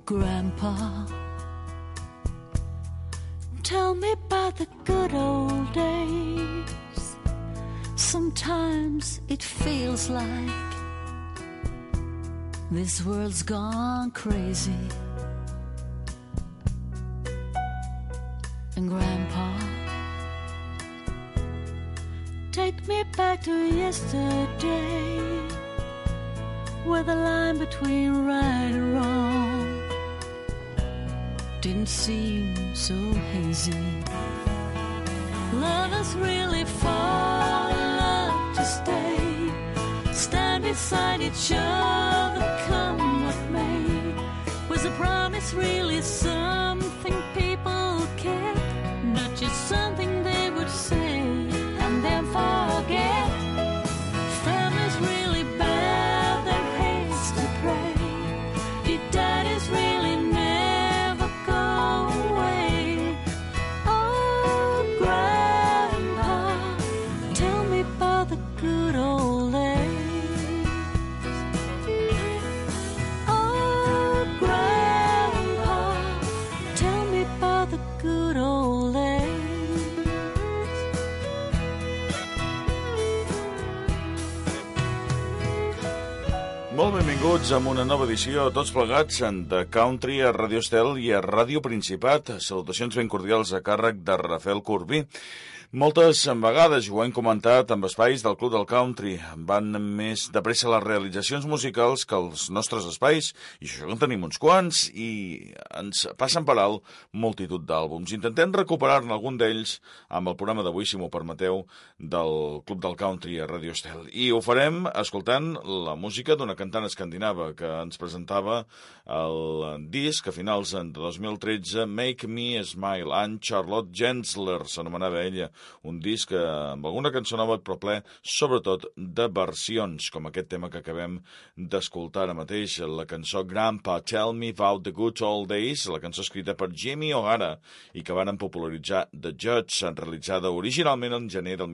Grandpa, tell me about the good old days. Sometimes it feels like this world's gone crazy. And Grandpa, take me back to yesterday, where the line between right and wrong didn't seem so hazy. Let us really fall in love to stay, stand beside each other, come what may. Was a promise really something people kept, not just something they would say and then forget? Families really bow their heads to pray. Your daddies really never go away. Oh, Grandpa, tell me about the good old days. Oh, Grandpa, tell me about the good old days. Molt benvinguts a una nova edició, tots plegats, de Country a Radio Estel i a Ràdio Principat. Salutacions ben cordials a càrrec de Rafael Corbí. Moltes vegades, ho hem comentat amb espais del Club del Country, van més de pressa les realitzacions musicals que els nostres espais, i això en tenim uns quants, i ens passen per alt multitud d'àlbums. Intentem recuperar-ne algun d'ells amb el programa d'avui, si m'ho permeteu, del Club del Country a Radio Estel. I ho farem escoltant la música d'una cantant escandinava que ens presentava el disc a finals de 2013, Make Me Smile, Anne Charlotte Gensler, s'anomenava ella. Un disc amb alguna cançó nova, però ple sobretot de versions, com aquest tema que acabem d'escoltar ara mateix, la cançó Grandpa, Tell Me About the Good Old Days, la cançó escrita per Jimmy O'Hara i que varen popularitzar The Judge, realitzada originalment en gener del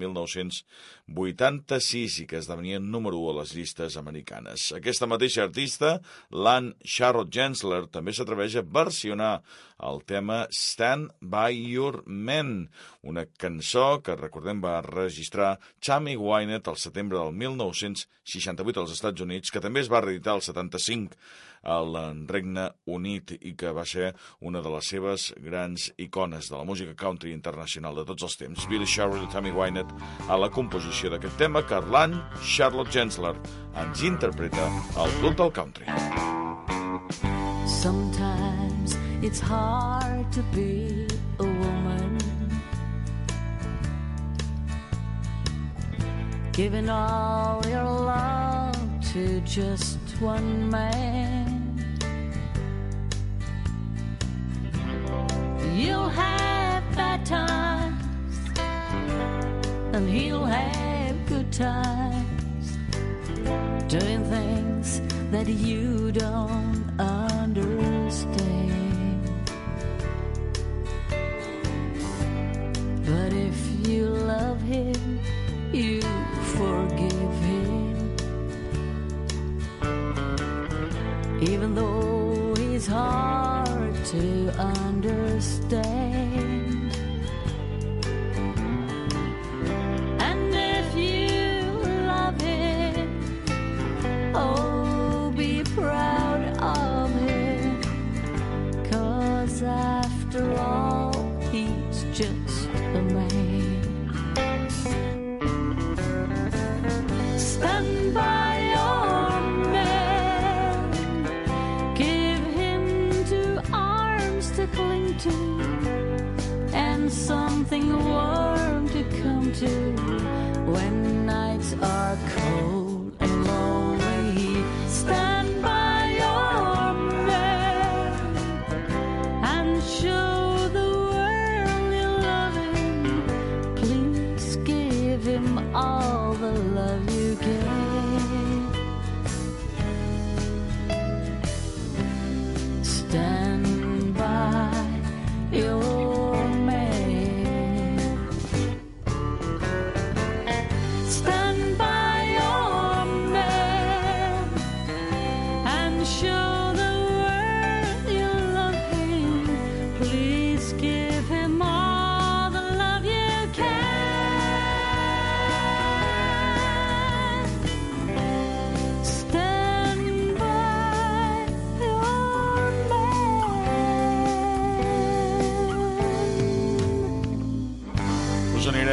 1986 i que esdevenia número 1 a les llistes americanes. Aquesta mateixa artista, l'Anne Charlotte Gensler, també s'atreveix a versionar el tema Stand By Your Men, una cançó que, recordem, va registrar Tammy Wynette al setembre del 1968 als Estats Units, que també es va reeditar al 75 al Regne Unit i que va ser una de les seves grans icones de la música country internacional de tots els temps. Billy Sherrill i Tammy Wynette a la composició d'aquest tema que l'Anne Charlotte Gensler ens interpreta al Club del Country. Sometimes it's hard to be a woman, giving all your love to just one man. You'll have bad times and he'll have good times, doing things that you don't understand. But if you love him, you forgive him, even though he's hard to understand. And if you love him, oh, be proud of him, 'cause after all, he's just a man. Stand by your man, give him two arms to cling to,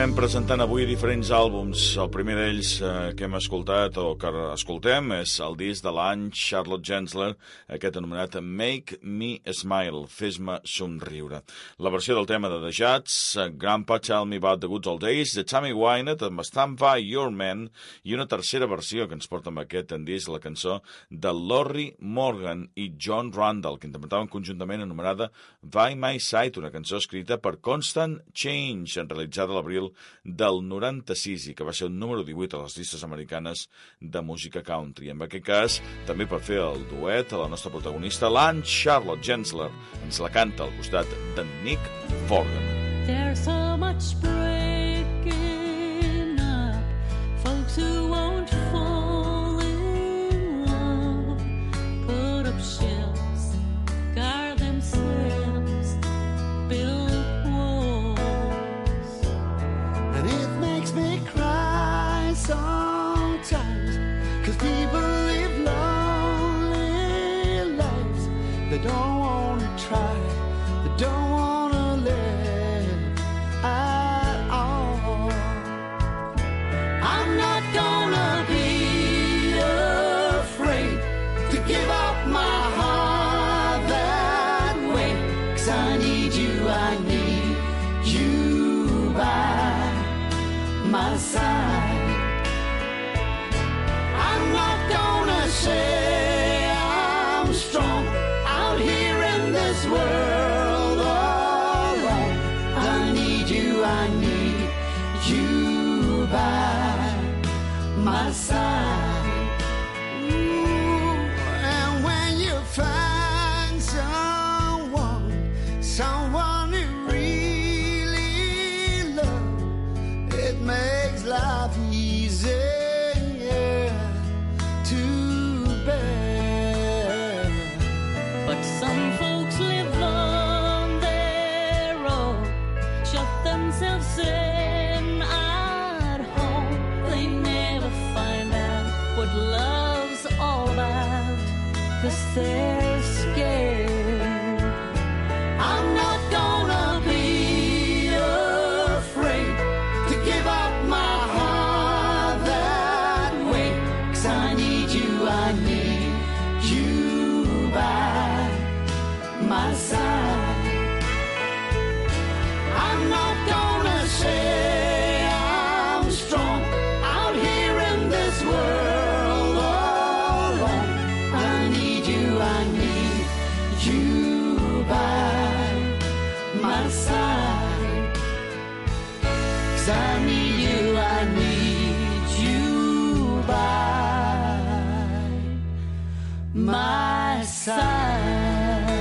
Continuem presentant avui diferents àlbums. El primer d'ells que hem escoltat o que escoltem és el disc de l'any Charlotte Gensler, aquest anomenat Make Me Smile, Fes-me somriure. La versió del tema de The Jazz, Grandpa Tell Me About the Good Old Days, de Tammy Wynette amb Stand By Your Man, i una tercera versió que ens porta amb aquest disc, la cançó de Lorrie Morgan i John Randall, que interpretaven conjuntament, anomenada By My Side, una cançó escrita per Constant Change, realitzada a l'abril del 96 i que va ser el número 18 a les llistes americanes de música country. En aquest cas, també per fer el duet, a la nostra protagonista, l'Ann Charlotte Gensler, ens la canta al costat de Nick Vaughan. There's so much breaking up, folks who won't fall in love, put up shelves, guard themselves, build walls. And it makes me cry sometimes, 'cause people live lonely lives. They don't want to try, they don't want to live at all. I'm not gonna be afraid to give up my heart that way, 'cause I need you by my side. I'm not gonna say I'm strong out here in this world alone. I need you by my side. Ooh, and when you find someone who really loves, it makes life easier to bear. But some folks live on their own, shut themselves in at home. They never find out what love's all about, 'cause they're scared. I'm not gonna be afraid to give up my heart that way, 'cause I need you by my side. I'm not gonna say I'm strong out here in this world alone. I need you by my side. 'Cause I need you by my side.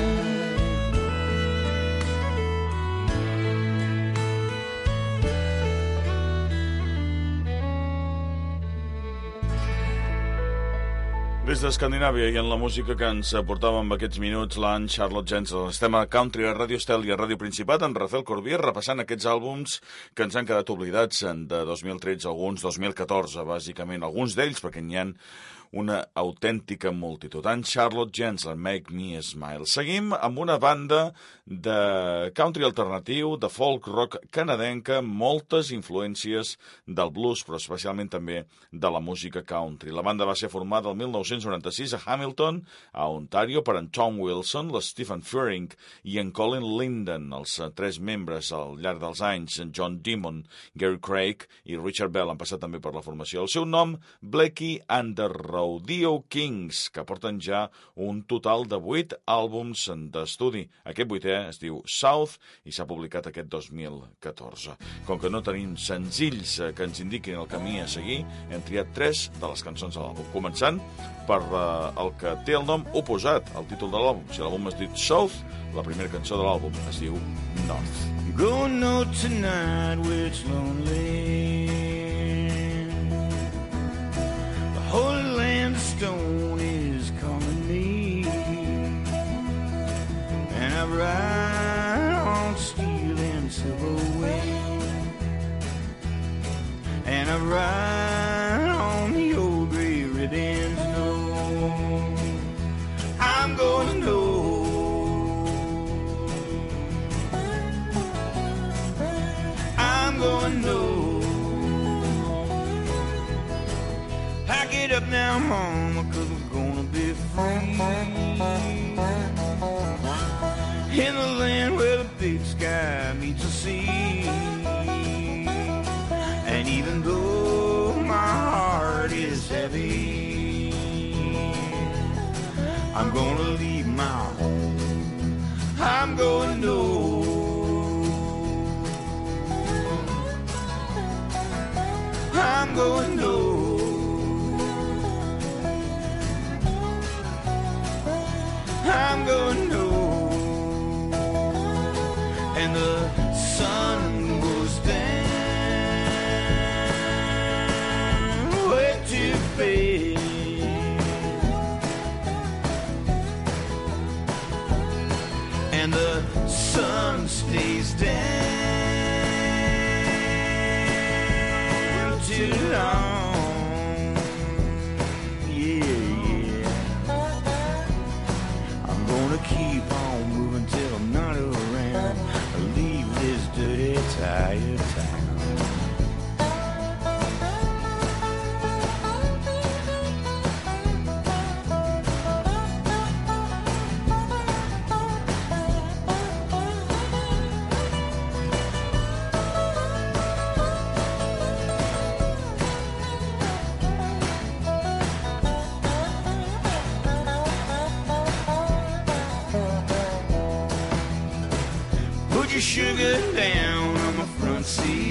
Des d'Escandinàvia i en la música que ens portava amb aquests minuts l'Ann Charlotte Gensler. Estem a Country, a Ràdio Estel i a Ràdio Principat, en Rafael Corbí, repassant aquests àlbums que ens han quedat oblidats de 2013, alguns 2014, bàsicament. Alguns d'ells, perquè n'hi ha una autèntica multitud. Ann Charlotte Gensler, Make Me Smile. Seguim amb una banda de country alternatiu, de folk rock canadenca, moltes influències del blues, però especialment també de la música country. La banda va ser formada el 1996 a Hamilton, a Ontario, per en Tom Wilson, la Stephen Fearing i en Colin Linden. Els tres membres al llarg dels anys, en John Dimon, Gary Craig i Richard Bell, han passat també per la formació. El seu nom, Blackie and the Rodeo Kings, que porten ja un total de 8 àlbums d'estudi. Aquest 8è es diu South i s'ha publicat aquest 2014. Com que no tenim senzills que ens indiquin el camí a seguir, hem triat 3 de les cançons de l'àlbum, començant per el que té el nom oposat al títol de l'àlbum. Si l'àlbum es diu South, la primera cançó de l'àlbum es diu North. I'm going out tonight where it's lonely. The Holy Land stone is calling me, and I ride on steel and silver wing, and I ride on the old gray ridden snow. I'm gonna know, I'm gonna know down, mama, 'cause we're gonna be free. In the land where the big sky meets the sea. And even though my heart is heavy, I'm gonna leave my home. I'm going north. I'm going north. I'm going north. And the sun goes down way too fast. And the sun stays down too long. Yeah. I'm gonna keep on moving till I'm not around. Leave this dirty, tired town. Put your sugar down on my front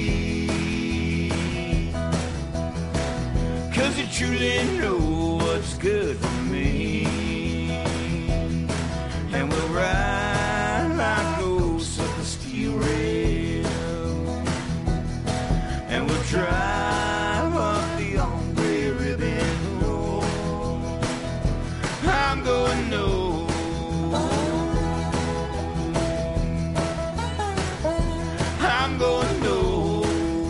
seat, 'cause you truly know what's good for me. And we'll ride like ghosts up the steel rail, and we'll drive up the ombre ribbon road. I'm going north. I'm going north.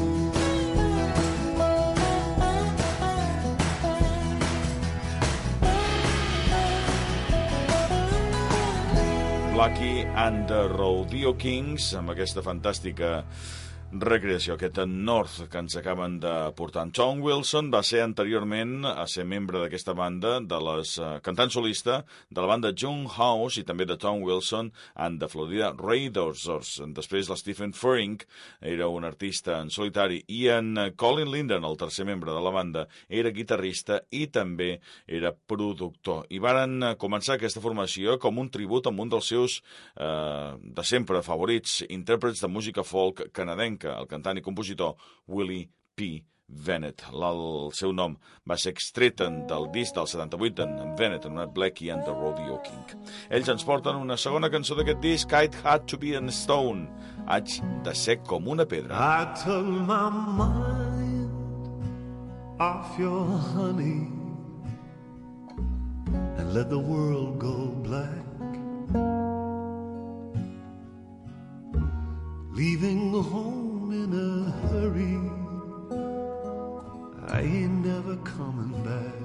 Blackie and the Rodeo Kings, amb aquesta fantàstica recreació, aquest North que ens acaben de portar. En Tom Wilson va ser anteriorment a ser membre d'aquesta banda, de les cantant solista de la banda John House i també de Tom Wilson and the Florida Raiders. Després la Stephen Furring era un artista en solitari i en Colin Linden, el tercer membre de la banda, era guitarrista i també era productor. I varen començar aquesta formació com un tribut amb un dels seus de sempre favorits intèrprets de música folk canadenca, el cantant i compositor Willie P. Bennett. El seu nom va ser extret del disc del 78 d'en Bennett, anomenat Blackie and the Rodeo King. Ells ens porten una segona cançó d'aquest disc, I'd Had to Be a Stone. Haig de ser com una pedra. I took my mind off your honey and let the world go black, leaving home in a hurry. I ain't never coming back.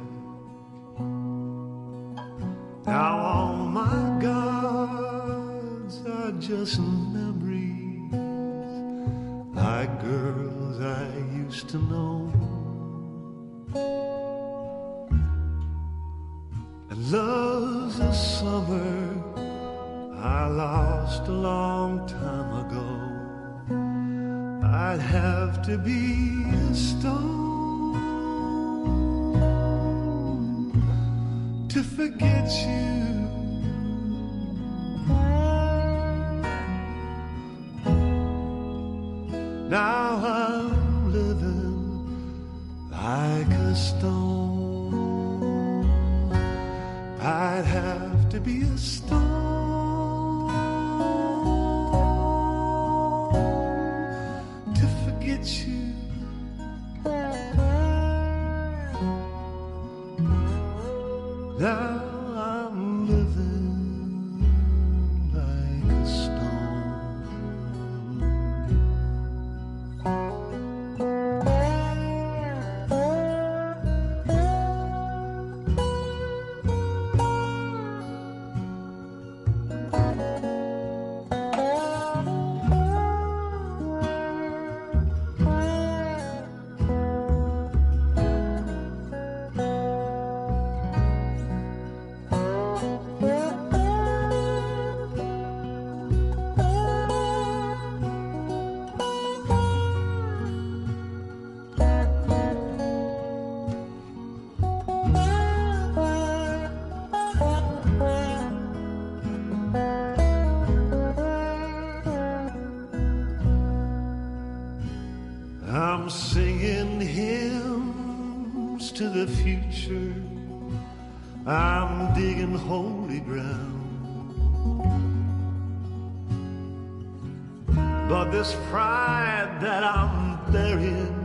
Now all my gods are just memories, like girls I used to know. And love's a summer I lost a long time ago. I'd have to be a stone to forget you. Now I'm living like a stone. I'd have to be a stone you. Now I'm living like a I'm digging holy ground. But this pride that I'm bearing,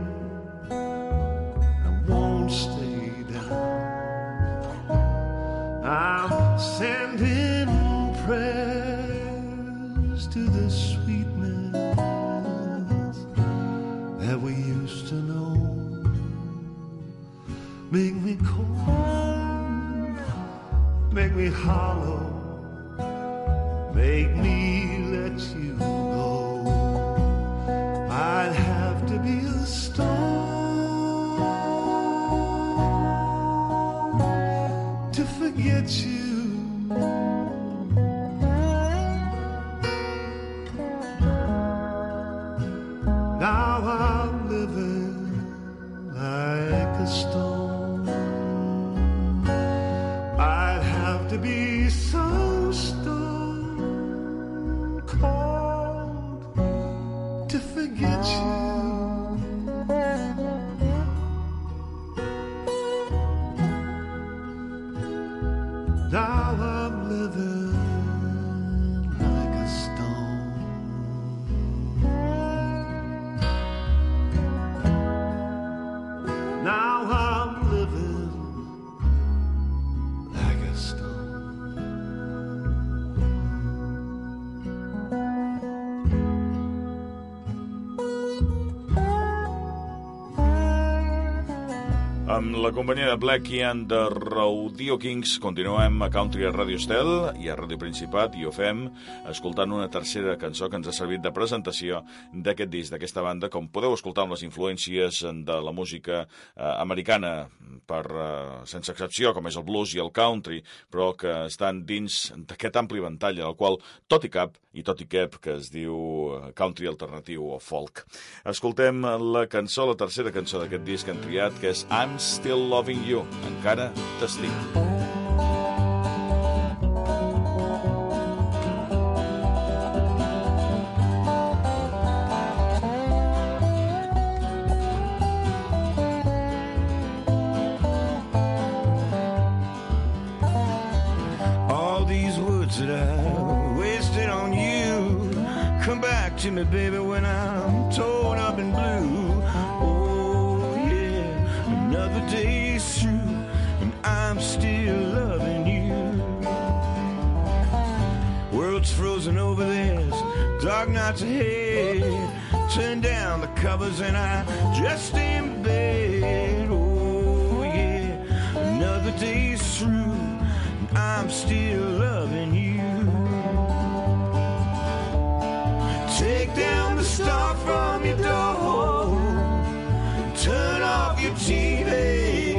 I won't stay down. I'm sending prayers to the sweetness that we used to know. Make me cold, make me hollow, make me let you go. I'd have to be a stone to forget you. Now I'm living like a stone. I'd have to be so stone cold to forget you. Now I'm living like a stone. Now I'm living like a stone. Amb la companyia de Blackie and the Rodeo Kings continuem a Country a Radio Estel i a Radio Principat i ho fem escoltant una tercera cançó que ens ha servit de presentació d'aquest disc, d'aquesta banda. Com podeu escoltar amb les influències de la música americana, sense excepció, com és el blues i el country, però que estan dins d'aquest ampli ventall en el qual tot i cap que es diu country alternatiu o folk. Escoltem la cançó, la tercera cançó d'aquest disc que han triat, que és I'm Still Loving You, encara t'estic. All these words that I wasted on you come back to me, baby, when I'm torn up and blue. Oh yeah, another day's through and I'm still loving you. World's frozen over, there's dark nights ahead. Turn down the covers and I just stay in bed. Oh yeah, another day's through and I'm still loving you. Take down the star from your door, turn off your TV,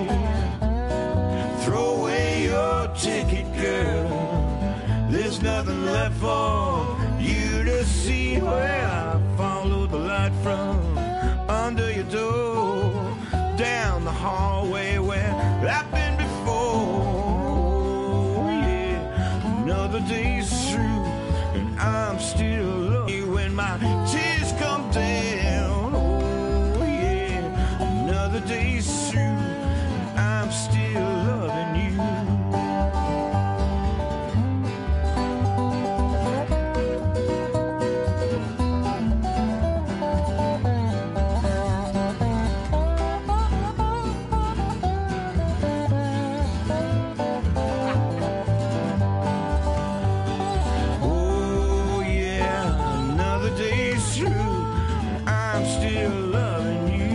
throw away your ticket, girl. There's nothing left for you to see. Where I followed the light from under your door, down the hallway where I've been before. Yeah, another day's through and I'm still loving you when my tears come down. Oh yeah, another day's through and I'm still loving you. Oh yeah, another day's through and I'm still loving you.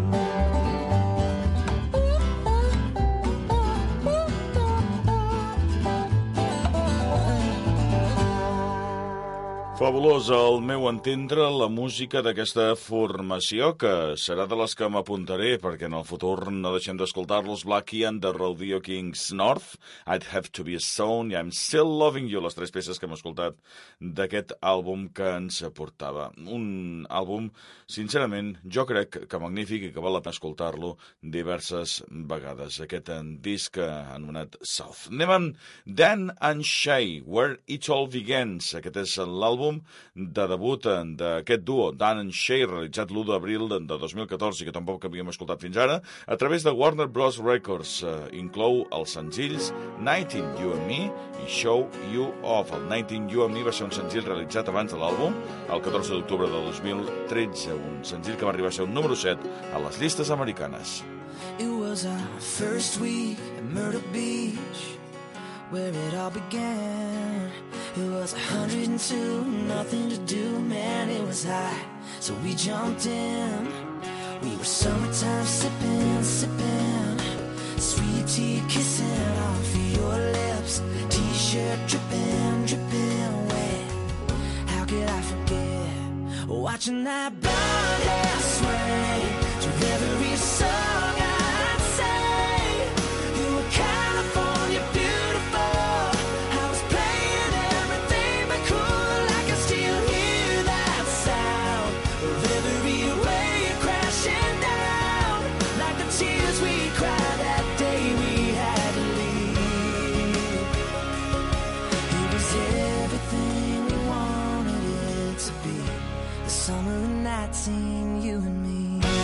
Fabulós, al meu entendre, la música d'aquesta formació, que serà de les que m'apuntaré, perquè en el futur no deixem d'escoltar-los, Blackie and the Rodeo Kings North, I'd Have to Be a Stone i I'm Still Loving You, les tres peces que hem escoltat d'aquest àlbum que ens aportava. Un àlbum, sincerament, jo crec que magnífic i que val la pena escoltar-lo diverses vegades. Aquest disc anomenat South. Anem amb Dan and Shay, Where It All Begins. Aquest és l'àlbum l'àlbum de debut d'aquest duo, Dan and Shay, realitzat l'1 d'abril de 2014, que tampoc havíem escoltat fins ara, a través de Warner Bros. Records. Inclou els senzills 19 You and Me i Show You Off. El 19 You and Me va ser un senzill realitzat abans de l'àlbum, el 14 d'octubre de 2013, un senzill que va arribar a ser un número 7 a les llistes americanes. It was our first week at Myrtle Beach, where it all began. It was 102, nothing to do, man, it was hot, so we jumped in. We were summertime sipping, sweet tea kissing off your lips, t-shirt dripping wet. How could I forget watching that blonde hair sway to every song I'd say? You were California beautiful. I was playing everything but cool. I can still hear that sound of every wave crashing down, like the tears we cried that day we had to leave. It was everything we wanted it to be. The summer of 19, you and me.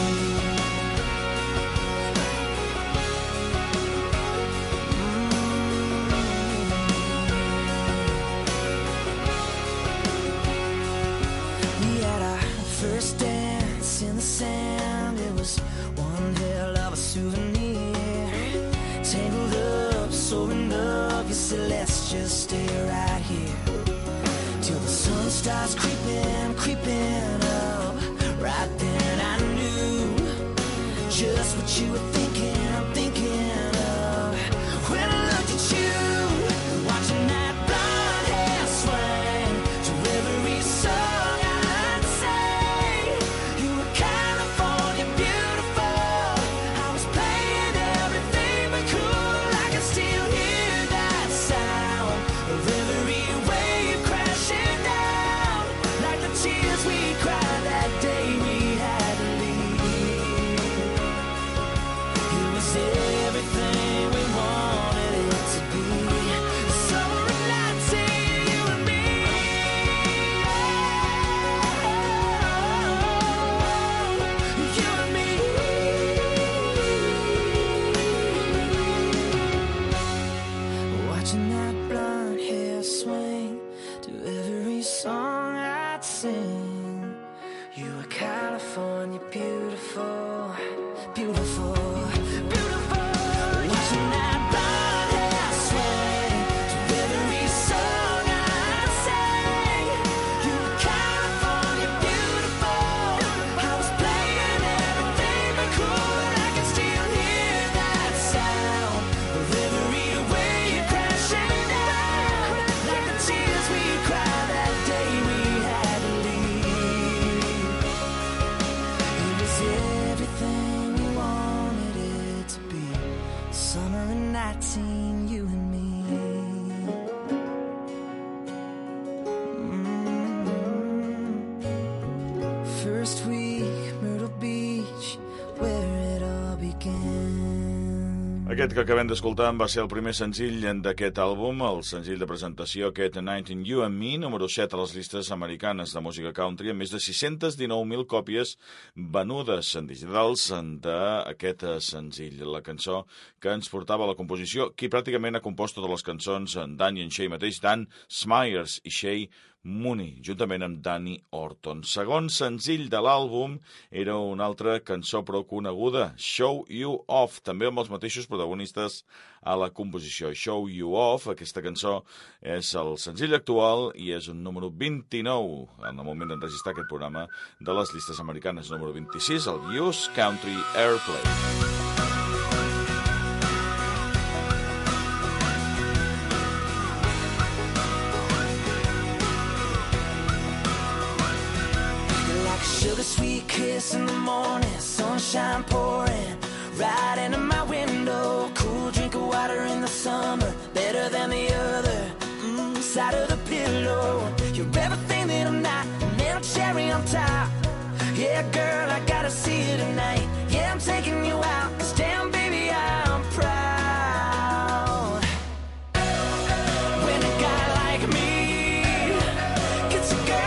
We had our first dance in the sand. It was one hell of a souvenir. Tangled up, so in love. You said let's just stay right here till the sun starts creeping up. Right then I knew just what you were thinking of. When I looked at you, watching that blonde hair swing to every song I'd say. You were California beautiful. I was playing everything but cool. I can still hear that sound of every wave crashing down, like the tears we cried that day we had to leave. It was everything we wanted it to be. Summer of 19, you and me. You and me. Watching that blonde hair swing to every song I'd sing. You were California beautiful, beautiful, beautiful. Watching that blonde hair swing to every song I'd sing. You were California beautiful. I was playing everything but cool. I can still hear that sound of every wave crashing down, like the tears we cried that day we had to leave. It was everything we wanted it to be. Summer of 19, you and me. First week, Myrtle Beach, where it all began. Aquest que acabem d'escoltar va ser el primer senzill d'aquest àlbum, el senzill de presentació, aquest 19 You and Me, número 7 a les llistes americanes de música country, amb més de 619.000 còpies venudes en digitals d'aquest senzill. La cançó que ens portava a la composició, qui pràcticament ha compost totes les cançons, en Dan i en Shay mateix, Dan Smyers i Shay Mooney, juntament amb Danny Orton. Segon senzill de l'àlbum era una altra cançó prou coneguda, Show You Off, també amb els mateixos protagonistes a la composició. Show You Off, aquesta cançó és el senzill actual i és un número 29 en el moment d'enregistrar aquest programa de les llistes americanes. Número 26, el Use Country Airplay. Sugar sweet kiss in the morning, sunshine pouring right into my window. Cool drink of water in the summer, better than the other side of the pillow. You're everything that I'm not, a little cherry on top. Yeah, girl, I gotta see you tonight. Yeah, I'm taking you out, 'cause damn, baby, I'm proud. When a guy like me gets a girl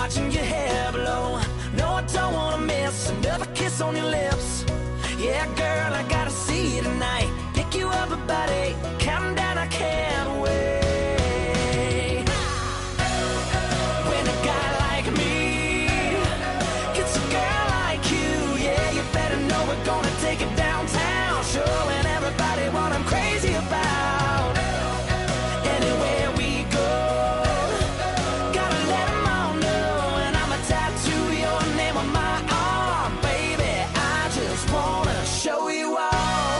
watching your hair blow. No, I don't wanna miss another kiss on your lips. Yeah, girl, I gotta see you tonight. Pick you up about 8, counting down, I can't wait. When a guy like me gets a girl like you, yeah, you better know we're gonna take it downtown, showing everybody what I'm crazy about. Anywhere we go, gotta let them all know, and I'ma tattoo your name on my arm, baby. I just wanna show you all.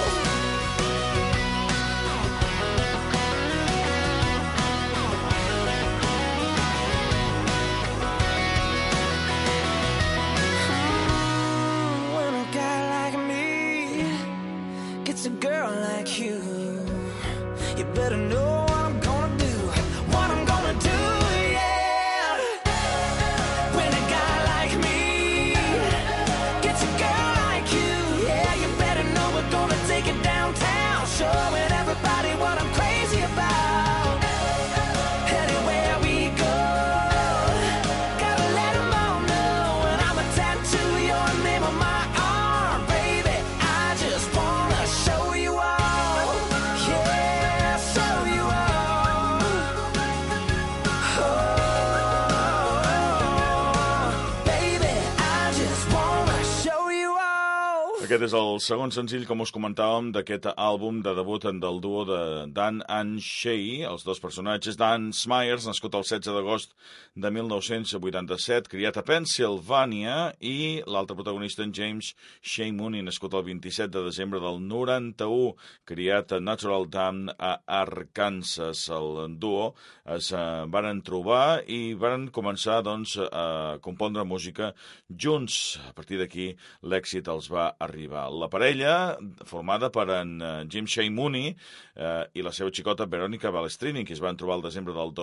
When a guy like me gets a girl like you, you better know what I'm gonna do, what I'm gonna do, yeah. When a guy like me gets a girl like you, yeah, you better know we're gonna take it downtown, showing everybody what I'm crazy about. Anywhere we go, gotta let them all know, and I'ma tattoo your name on my arm, baby. I just wanna show you all, yeah, show you all. Oh, baby, I just wanna show you all. Aquest és el segon senzill, com us comentàvem, d'aquest àlbum de debut del duo de Dan and Shay. Els dos personatges, Dan Smyers, nascut el 16 d'agost de 1987, criat a Pennsylvania, i l'altre protagonista, en James Shay Mooney, nascut el 27 de desembre del 91, criat a Natural Dam a Arkansas. El duo es varen trobar i varen començar doncs, a compondre música junts. A partir d'aquí l'èxit els va arribar. La parella, formada per en Jim Shay Mooney i la seva xicota Veronica Balestrini, que es van trobar el desembre del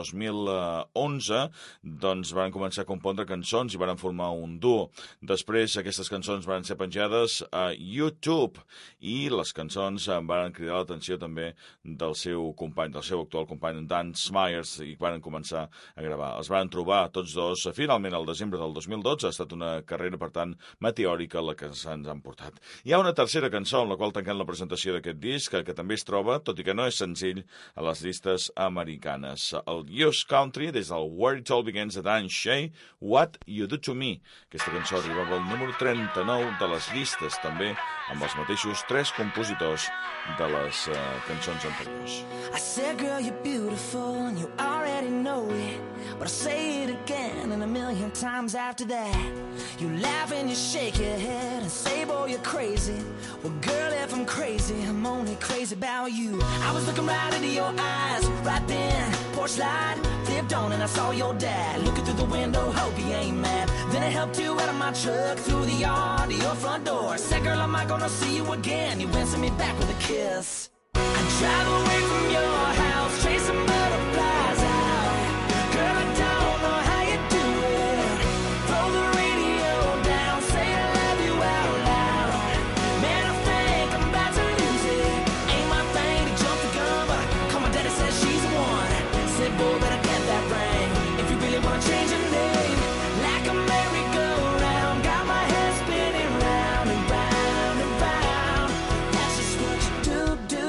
2011, doncs van començar a compondre cançons i van formar un duo. Després aquestes cançons van ser penjades a YouTube i les cançons van cridar l'atenció també del seu company, del seu actual company, Dan Smyers, i van començar a gravar. Els van trobar tots dos finalment al desembre del 2012. Ha estat una carrera, per tant, meteòrica la que se'ns han portat. Hi ha una tercera cançó amb la qual tanquem la presentació d'aquest disc, que també es troba, tot i que no és senzill, a les llistes americanes. El Youth Country, des del Where It All Begins de Dan Shay, What You Do To Me. Aquesta cançó arribava al número 39 de les llistes, també amb els mateixos 3 compositors de les cançons anteriors. I said, girl, you're beautiful, and you already know it. But I'll say it again and 1,000,000 times after that. You laugh and you shake your head and say, boy, you're crazy. Well, girl, if I'm crazy, I'm only crazy about you. I was looking right into your eyes, right then, porch light flipped on and I saw your dad looking through the window, hope he ain't mad. Then I helped you out of my truck, through the yard to your front door. Said, girl, I'm not gonna see you again. You answered me back with a kiss. I drive away from your house, chasing butterflies out. Girl, I don't know how you do it. Throw the radio down, say I love you out loud. Man, I think I'm about to lose it. Ain't my thing to jump the gun, but I call my daddy, says she's the one. Said, boy, better get that ring if you really wanna change your name. Like a merry-go-round, got my head spinning round and round and round. That's just what you do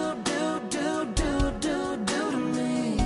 to me.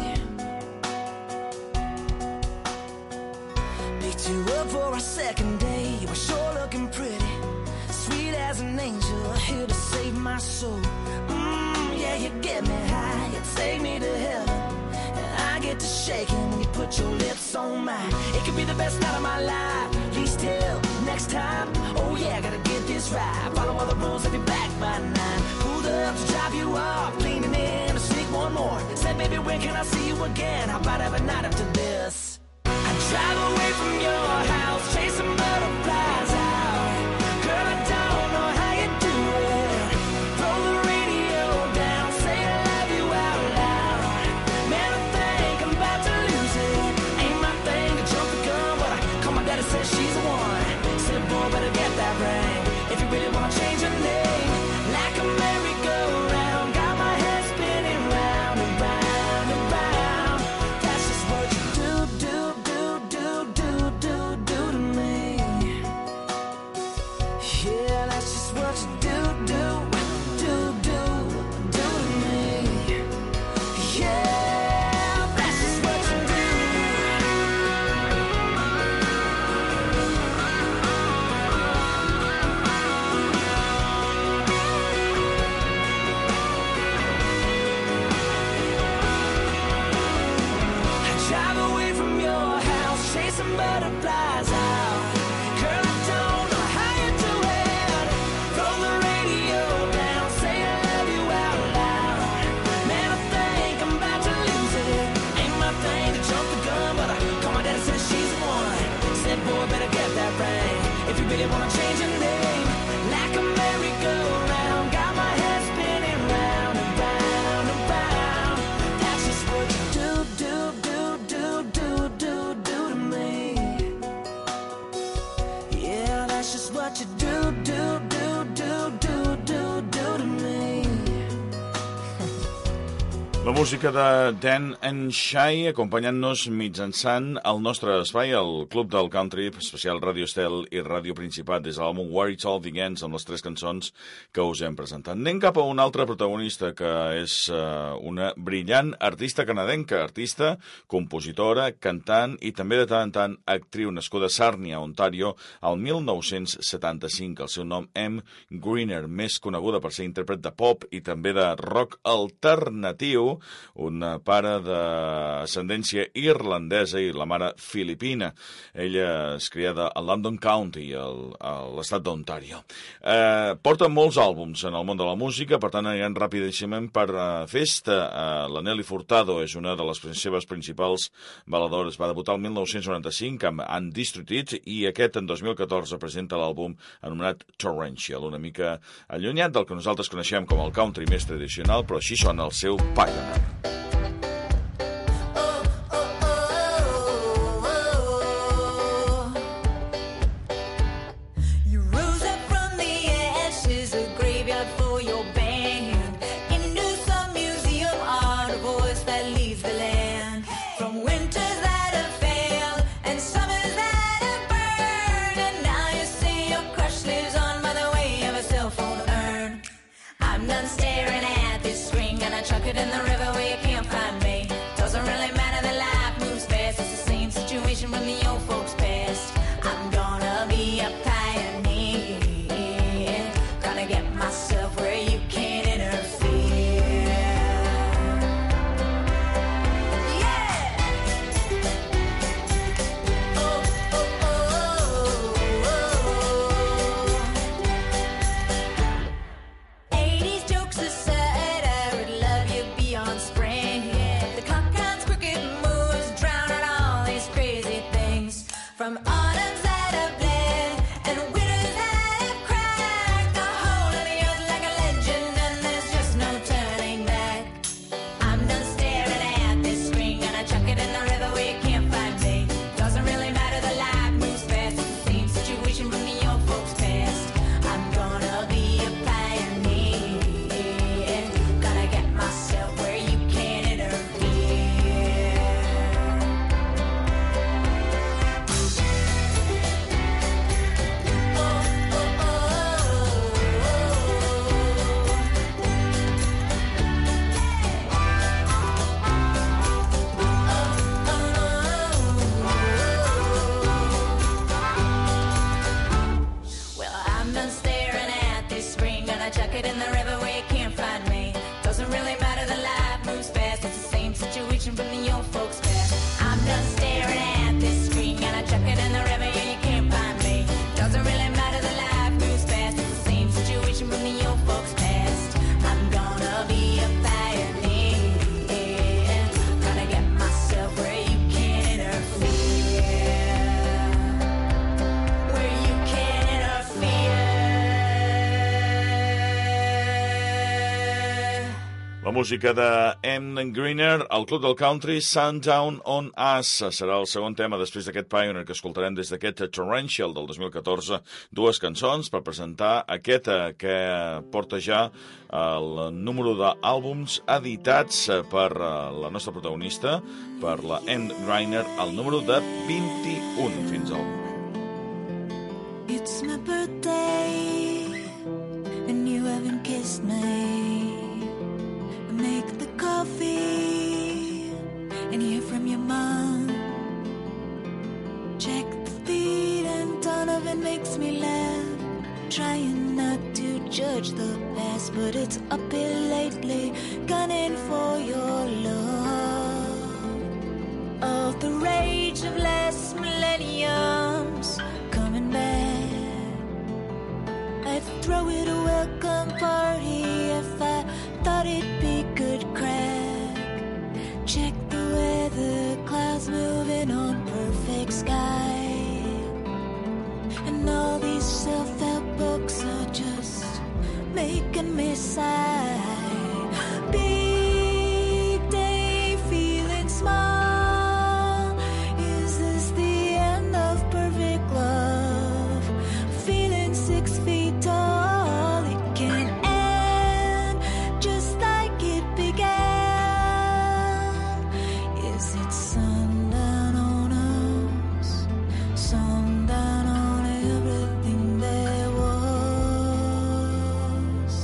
Picked you up for our second day. You were sure looking pretty, sweet as an angel, here to save my soul. Yeah, you get me high, you take me to heaven, and I get to shaking when you put your lips on mine. It could be the best night of my life. Please till next time. Oh yeah, gotta get this right. Follow all the rules, I'll be back by 9. Pulled up to drive you off, leaning in to sneak one more. Said, baby, when can I see you again? How about every night after this? I drive away from your house, chasing butterflies out. Girl, I don't know how you do it. Throw the radio down, say I love you out loud. Man, I think I'm about to lose it. Ain't my thing to jump the gun, but I call my daddy, says she's the one. Said, boy, better get that ring if you really wanna change your name. Like a merry-go-round, got my head spinning round and round and round. That's just what you do butterflies out. Girl, I don't know how you do it. Throw the radio down, say I love you out loud. Man, I think I'm about to lose it. Ain't my thing to jump the gun, but I call my daddy, says she's the one. Said, boy, better get that right if you really wanna change your name. Like a merry-go-round, got my head spinning round and round and round. That's just what you do to me. Yeah, that's just what you do to me. La música de Dan and Shy acompanyant-nos mitjançant el nostre espai, el Club del Country, especial Ràdio Estel i Ràdio Principat, des de l'àlbum Where It All Begins, amb les 3 cançons que us hem presentat. Anem cap a un altre protagonista, que és una brillant artista canadenca, artista, compositora, cantant i també de tant en tant actriu, nascuda a Sarnia, Ontario, al 1975. El seu nom, Em Greener, més coneguda per ser intèrpret de pop i també de rock alternatiu, un pare d'ascendència irlandesa i la mare filipina. Ella és criada a London County, a l'estat d'Ontario. Porta molts àlbums en el món de la música, per tant anirem ràpidament per festa. La Nelly Furtado és una de les seves principals baladores. Va debutar el 1995 amb Undisputed i aquest en 2014 presenta l'àlbum anomenat Torrential, una mica allunyat del que nosaltres coneixem com el country més tradicional, però així sona el seu Pioneer. You rose up from the ashes, a graveyard for your band, into some museum art, a voice that leads the land. From winters that have failed and summers that have burned, and now you see your crush lives on by the way of a cell phone urn. I'm done staring at this string and I chuck it in the river where you can't find me. Doesn't really matter, the life moves fast. It's the same situation from the old folks past. I'm gonna be a pioneer, gonna get myself where you can't interfere. Yeah! Oh, oh, oh, oh. 80s jokes aside, I would love you beyond spring. The cockroach cricket moves drown out all these crazy things. From autumns that have bled and winters that have cracked, the whole of the earth like a legend, and there's just no turning back. I'm done staring at this string and I chuck it in the river where you can't find me. Doesn't really matter, the life moves fast. It's the same situation from the old folks past. I'm gonna be a pioneer, gonna get myself where you can't interfere. Oh, oh, oh, well, I'm done staring at this string, gonna chuck it in the river where you can't find me. Doesn't really matter, the life moves fast. It's the same situation from the old folks past. I'm done staring at this string, gonna chuck it in the river where you can't find me. Doesn't really matter, the life moves fast. It's the same situation from the old folks past. I'm gonna be a pioneer, gonna get myself where you can't interfere. Where you can't interfere. La música de Em Greener, el Club del Country, Sundown on Us. Serà el segon tema després d'aquest Pioneer que escoltarem des d'aquest Torrential del 2014. Dues cançons per presentar aquest que porta ja el número d'àlbums editats per la nostra protagonista, per la Em Greener, el número de 21 fins al moment. It's my birthday and you haven't kissed me. Make the coffee and hear from your mom. Check the feed and Donovan makes me laugh. Trying not to judge the past, but it's up here lately, gunning for your love. All the rage of last millennium me sigh. Big day, feeling small. Is this the end of perfect love? Feeling 6 feet tall. It can end just like it began. Is it sundown on us? Sundown on everything there was.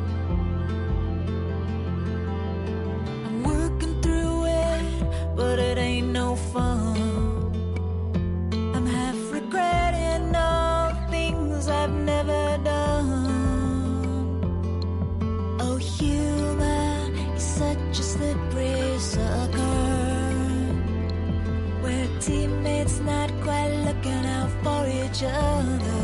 I'm working through it, but it ain't no fun. I'm half regretting all things I've never done. Oh, human, you're such a slippery sucker, where teammates not quite looking out for each other.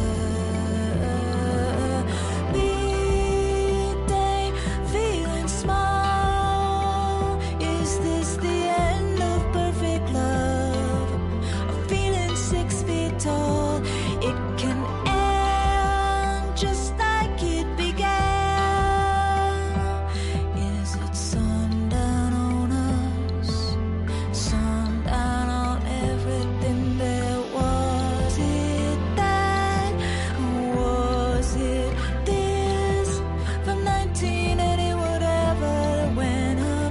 Big day, feeling small. Is this the end of perfect love? Feeling 6 feet tall. It can end just like it began. Is it sundown on us? Sundown on everything there was. It that? Was it this? From 1980, whatever, when a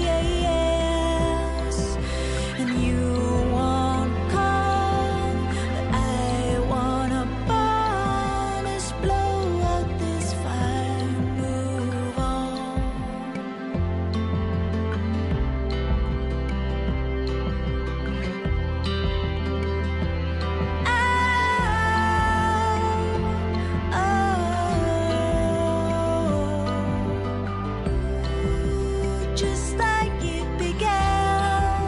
mess. And you won't come, but I wanna burn us, blow out this fire, move on. Just like it began.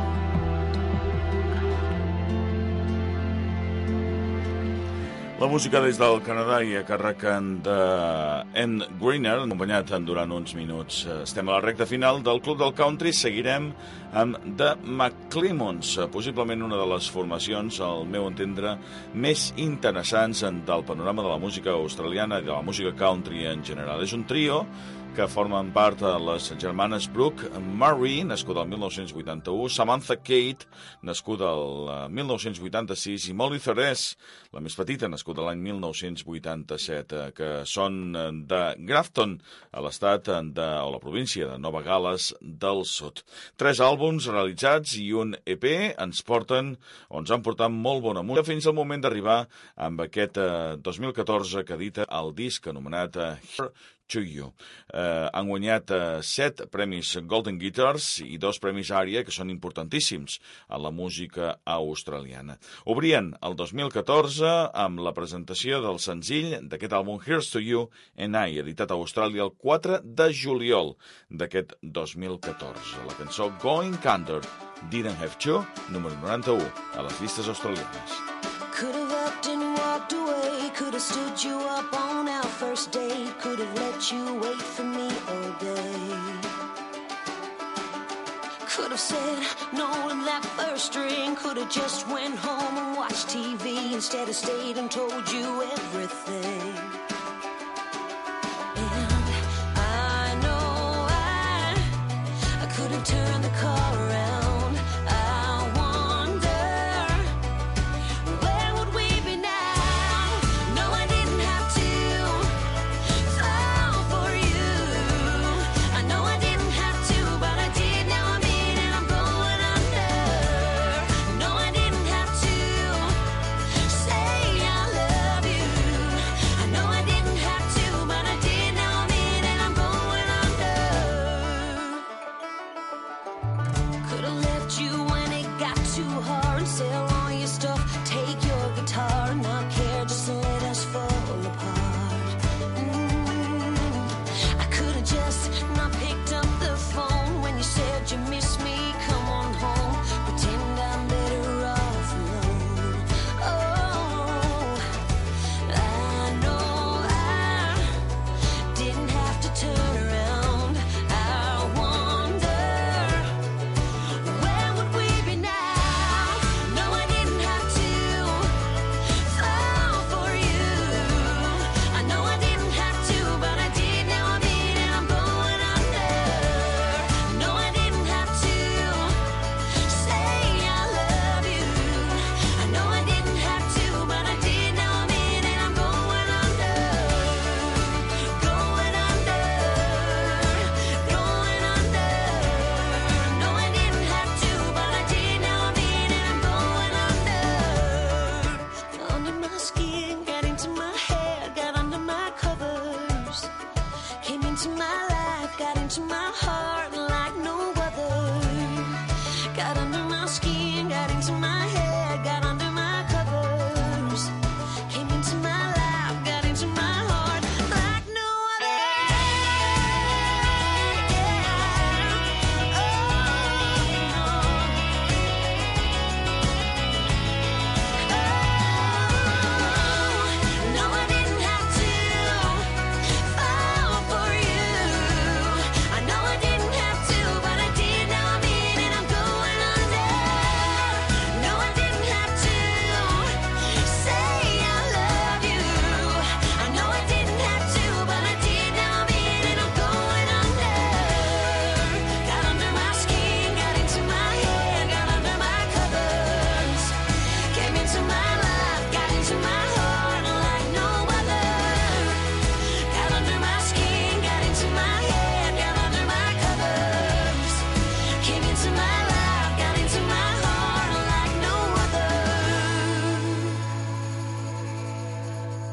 La música des del Canadà i a càrrec de Ann Greener, acompanyat durant uns minuts. Estem a la recta final del Club del Country. Seguirem amb The McClemons, possiblement una de les formacions, al meu entendre, més interessants del panorama de la música australiana i de la música country en general. És un trio que formen part de les germanes Brooke Murray, nascuda el 1981, Samantha Kate, nascuda el 1986, i Molly Therese, la més petita, nascuda l'any 1987, que són de Grafton, a l'estat o la província de Nova Gal·les del Sud. 3 àlbums realitzats i un EP ens han portat molt bona música fins al moment d'arribar amb aquest 2014 que edita el disc anomenat Here to You. Han guanyat 7 premis Golden Guitars i 2 premis ARIA, que són importantíssims a la música australiana. Obrien el 2014 amb la presentació del senzill d'aquest àlbum Here's to You and I, editat a Austràlia el 4 de juliol d'aquest 2014. La cançó Going Under, Didn't Have To, número 91 a les llistes australianes. Could have upped and walked away. Could have stood you up on our first date. Could have let you wait for me all day. Could have said no in that first drink. Could have just went home and watched TV instead of stayed and told you everything. And I know I could have turned the car around.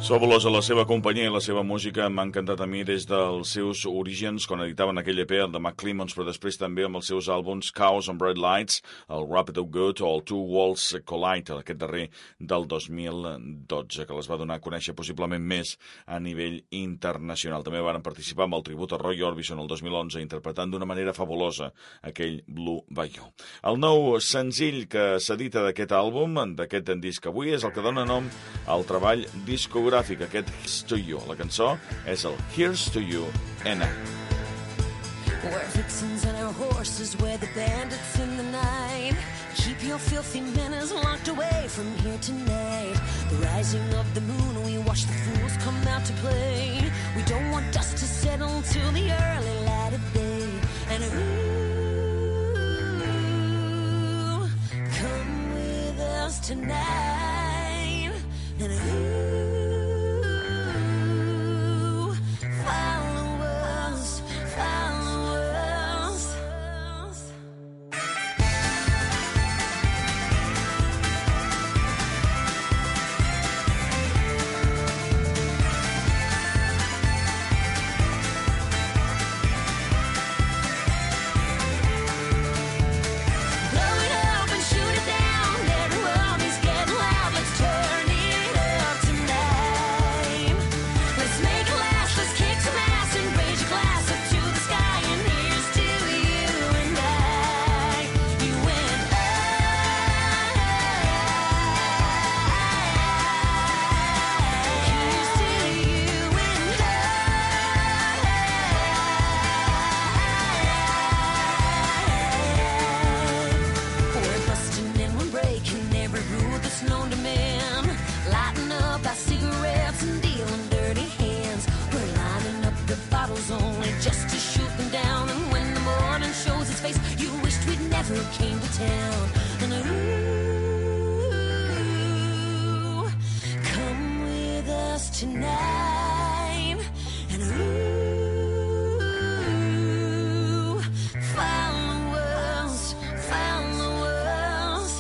Fabulosa la seva companyia i la seva música m'ha encantat a mi des dels seus orígens, quan editaven aquell EP, el de McClemons, però després també amb els seus àlbums Chaos and Bright Lights, el Rapid of Good o el Two Worlds Collide, aquest darrer del 2012, que les va donar a conèixer possiblement més a nivell internacional. També van participar amb el tribut a Roy Orbison el 2011, interpretant d'una manera fabulosa aquell Blue Bayou. El nou senzill que s'edita d'aquest àlbum, d'aquest disc avui, és el que dona nom al treball discogràfic, aquest Here's to You. La cançó és el Here's to You, N.A. We're vixens and our horses, we're the bandits in the night. Keep your filthy manners locked away from here tonight. The rising of the moon, we watch the fools come out to play. We don't want dust to settle till the early light of day. And ooh, come with us tonight. And ooh, came to town. And ooh, come with us tonight. And ooh, follow us, follow us.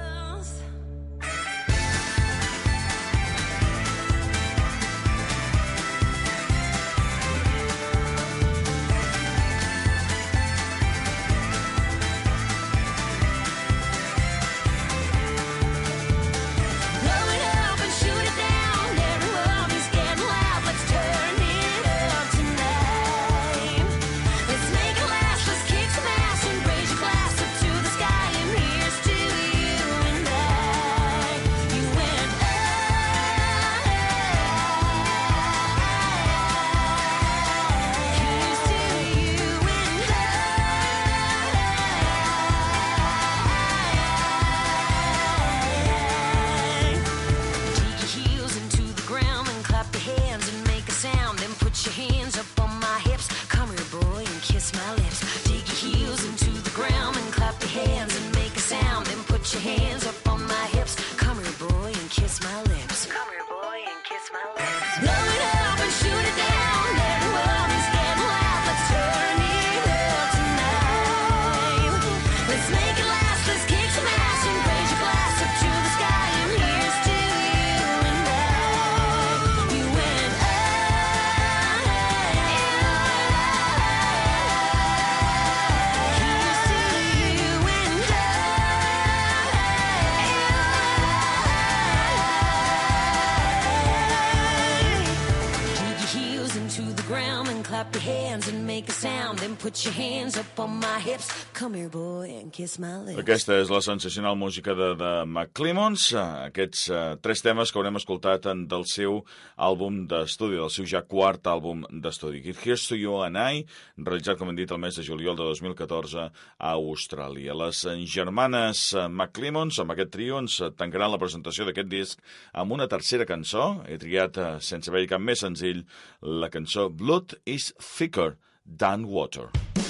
Clap your hands and make a sound. Then put your hands up on my hips. Come here, boy, and kiss my lips. Aquesta és la sensacional música de McClemons. Aquests tres temes que haurem escoltat del seu àlbum d'estudi, del seu ja quart àlbum d'estudi. Here's to You and I, realitzat, com hem dit, el mes de juliol de 2014 a Austràlia. Les germanes McClemons, amb aquest trio, ens tancaran la presentació d'aquest disc amb una tercera cançó. He triat, sense haver-hi cap més senzill, la cançó Blood is Thicker Than Water.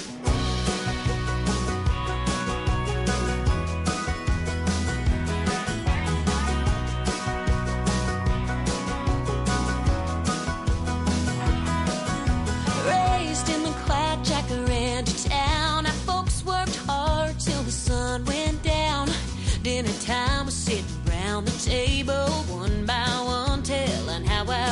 Raised in the quiet Jacaranda town, our folks worked hard till the sun went down. Dinner time was sitting round the table, one by one, telling how our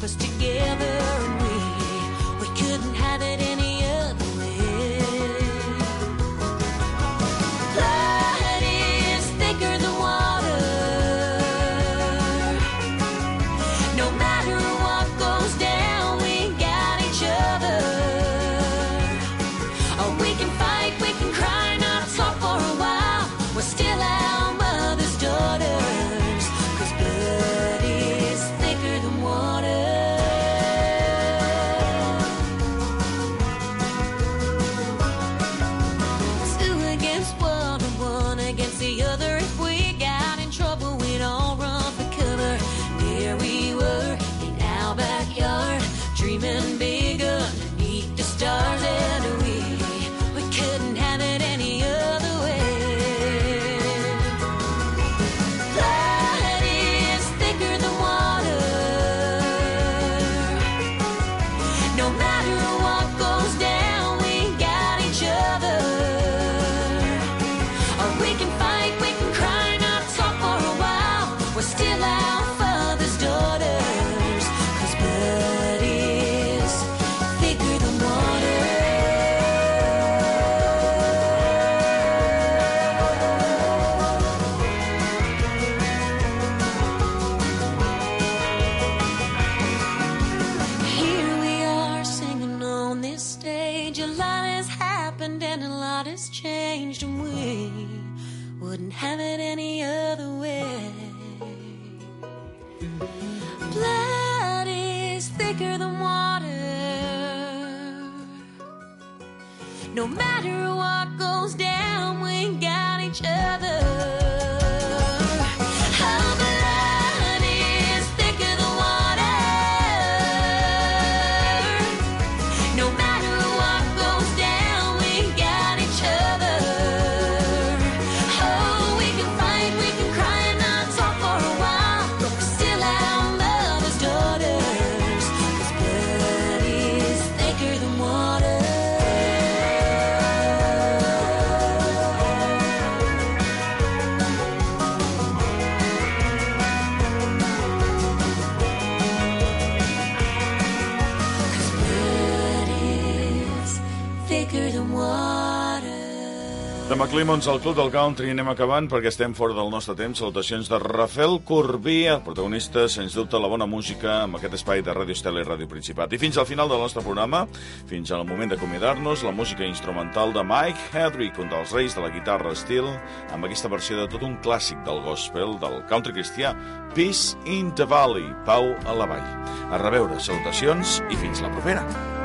us together, and we couldn't have it any other way. Blood is thicker than water. No matter what goes down, we got each other. Oh, we can fight, we can cry, not talk for a while. We're still our mother's daughters, 'cause blood is thicker than water. Two against one and one against the other. If we got in trouble, we'd all run for cover. There we were in our backyard, dreaming big underneath the stars, and we couldn't have it any other way. Blood is thicker than water. No matter what goes down, we got each other. Or we can fight, we can cry, not talk for a while. We're still our father's daughters, 'cause blood is thicker than water. Here we are singing on this stage. A lot has happened and a lot has changed, and we wouldn't have it any other way. Blood is thicker than water. No matter what goes down, we got each other. Oh, blood is thicker than water. No matter what goes down, we got each other. Oh, we can fight, we can cry, and not talk for a while. We're still our mother's daughters, 'cause blood is thicker than water. Thicker than water. De McClemons al Club del Country anem acabant perquè estem fora del nostre temps. Salutacions de Rafael Corbí, el protagonista, sens dubte, la bona música amb aquest espai de Ràdio Estel i Ràdio Principat. I fins al final del nostre programa, fins al moment d'acomiadar-nos, la música instrumental de Mike Hedrick, un dels reis de la guitarra estil, amb aquesta versió de tot un clàssic del gospel, del country cristià, Peace in the Valley, Pau a la Vall. A reveure, salutacions i fins la propera.